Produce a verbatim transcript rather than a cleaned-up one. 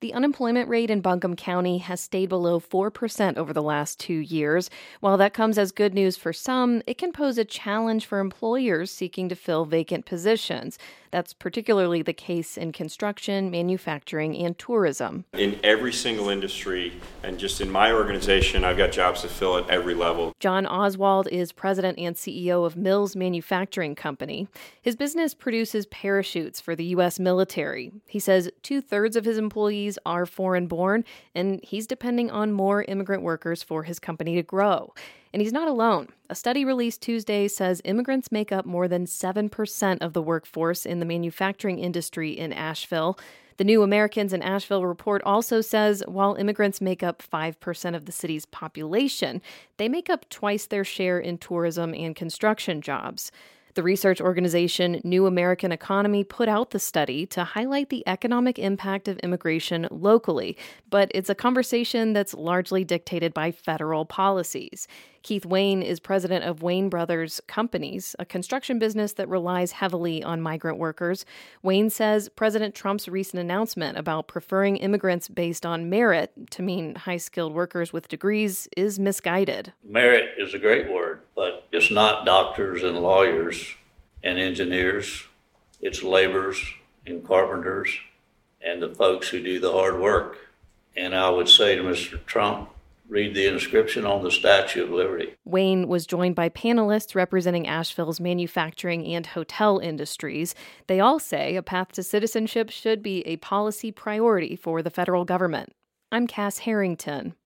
The unemployment rate in Buncombe County has stayed below four percent over the last two years. While that comes as good news for some, it can pose a challenge for employers seeking to fill vacant positions. That's particularly the case in construction, manufacturing, and tourism. In every single industry, and just in my organization, I've got jobs to fill at every level. John Oswald is president and C E O of Mills Manufacturing Company. His business produces parachutes for the U S military. He says two-thirds of his employees are foreign-born, and he's depending on more immigrant workers for his company to grow. And he's not alone. A study released Tuesday says immigrants make up more than seven percent of the workforce in the manufacturing industry in Asheville. The New Americans in Asheville report also says while immigrants make up five percent of the city's population, they make up twice their share in tourism and construction jobs. The research organization New American Economy put out the study to highlight the economic impact of immigration locally, but it's a conversation that's largely dictated by federal policies. Keith Wayne is president of Wayne Brothers Companies, a construction business that relies heavily on migrant workers. Wayne says President Trump's recent announcement about preferring immigrants based on merit to mean high-skilled workers with degrees is misguided. Merit is a great word, but it's not doctors and lawyers and engineers. It's laborers and carpenters and the folks who do the hard work. And I would say to Mister Trump, read the inscription on the Statue of Liberty. Wayne was joined by panelists representing Asheville's manufacturing and hotel industries. They all say a path to citizenship should be a policy priority for the federal government. I'm Cass Harrington.